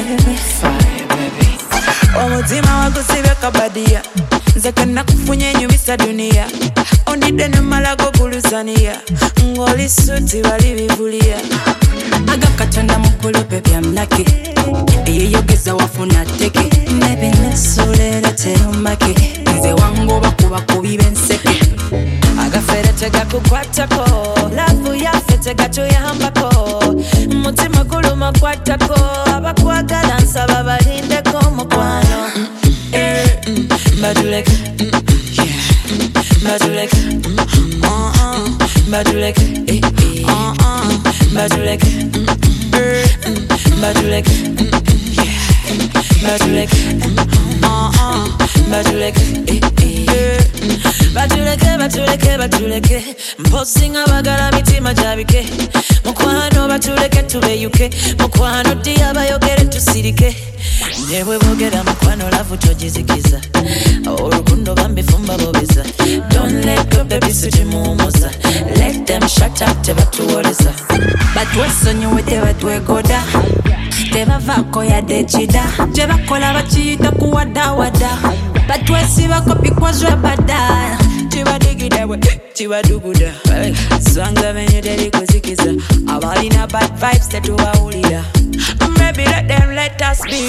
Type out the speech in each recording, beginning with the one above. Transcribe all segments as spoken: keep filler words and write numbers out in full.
baby. Fire, baby. Omutima wagusibye kabadia nze kenakufunye nyumisa dunia ondidde nemalago kulusania ng'oli suti bali bivulia Agakatonda mukulu baby I'm lucky eyeyogeza wafuna teke maybe nesolera terumake nze wangu bakuba kubiba enseke agafere tegakukwatako lavu yaffe tegatuyambako mutima guluma kwatako abakwagala nsaba balindeko mukwano Badulek, Badulek, uh-uh, Badulek, eh, eh, uh-uh, Badulek, Badulek, Badulek, uh-uh, Badulek, eh, eh, Baduleke, Baduleke, Baduleke, mposinga bagala mitima jabike, mukwano batuleke tubeyuke, mukwano dia bayogere tusirike. Newe bogera mukwano lavu tojizikiza Orukundo bambifumba bobeza Don't let go baby sujimuumuza Let them shut up tebatuwoleza batwesonyiwe tebatwegoda tebavaako yadde kida gye bakola bakiyita kuwadawada batwesibako bikozwe bada Chibadigidabwe, chibaduguda Swanga venye teri kuzikiza Abalina bad vibes tetuwawulira Maybe let them let us be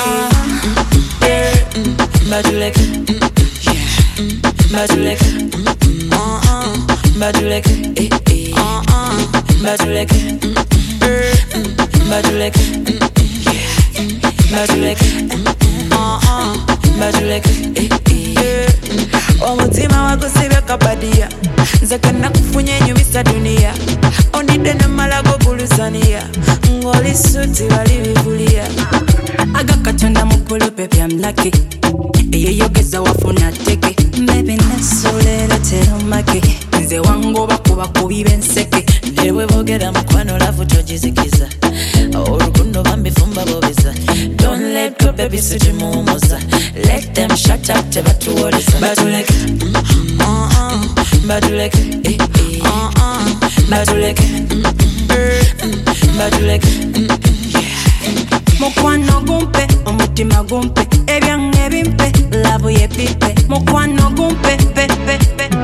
Badulek, Badulek, uh-uh, Badulek, eh, eh, uh-uh, Badulek, Badulek, Badulek, uh-uh, Badulek, eh, eh Omutima wagusibye kabadia nze kenakufunye nyumisa dunia ondidde nemalago kulusania ng'oli suti bali bivulia agakatonda mukulu baby I'm lucky eyeyogeza wafuna teke baby nesolera terumake nze wangu bakuba kubiba enseke newe bogera mukwano lavu tojizikiza orukundo bambifumba bobeza don't let go baby sujimuumuza let them shut up tebatuwoleza Badulek, uh-uh, Badulek, eh, eh, uh-uh, Badulek, Badulek, mukwano gumpe omutima gumpe ebyange bimpe lavu yepipe mukwano gumpe pe pe pe